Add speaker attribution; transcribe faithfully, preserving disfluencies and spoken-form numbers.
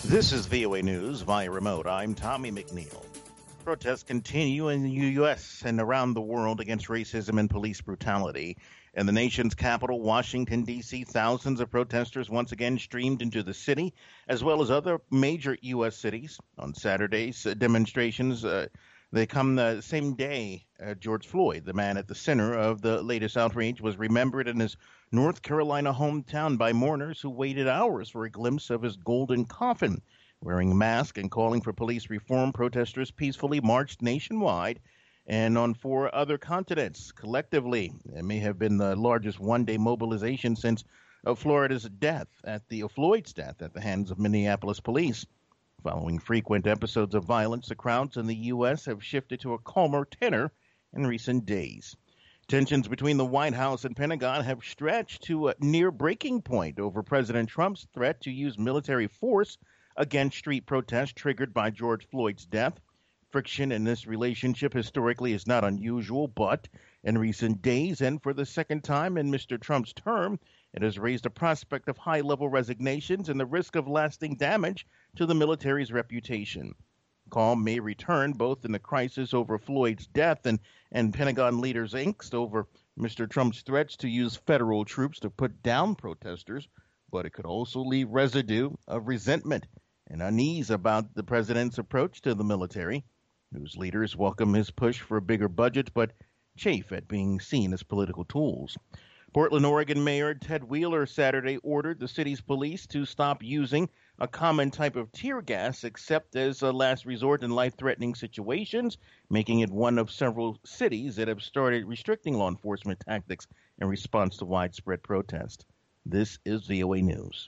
Speaker 1: This is V O A News via remote. I'm Tommy McNeil. Protests continue in the U S and around the world against racism and police brutality. In the nation's capital, Washington, D C, thousands of protesters once again streamed into the city, as well as other major U S cities. On Saturday's uh, demonstrations, uh, they come the same day uh, George Floyd, the man at the center of the latest outrage, was remembered in his North Carolina hometown by mourners who waited hours for a glimpse of his golden coffin. Wearing a mask and calling for police reform, protesters peacefully marched nationwide and on four other continents. Collectively, it may have been the largest one-day mobilization since uh, Florida's death at the uh, Floyd's death at the hands of Minneapolis police. Following frequent episodes of violence, the crowds in the U S have shifted to a calmer tenor in recent days. Tensions between the White House and Pentagon have stretched to a near breaking point over President Trump's threat to use military force against street protests triggered by George Floyd's death. Friction in this relationship historically is not unusual, but in recent days and for the second time in Mister Trump's term, it has raised the prospect of high-level resignations and the risk of lasting damage to the military's reputation. Calm may return both in the crisis over Floyd's death and, and Pentagon leaders' angst over Mister Trump's threats to use federal troops to put down protesters, but it could also leave residue of resentment and unease about the president's approach to the military. News leaders welcome his push for a bigger budget, but chafe at being seen as political tools. Portland, Oregon Mayor Ted Wheeler Saturday ordered the city's police to stop using a common type of tear gas except as a last resort in life-threatening situations, making it one of several cities that have started restricting law enforcement tactics in response to widespread protest. This is V O A News.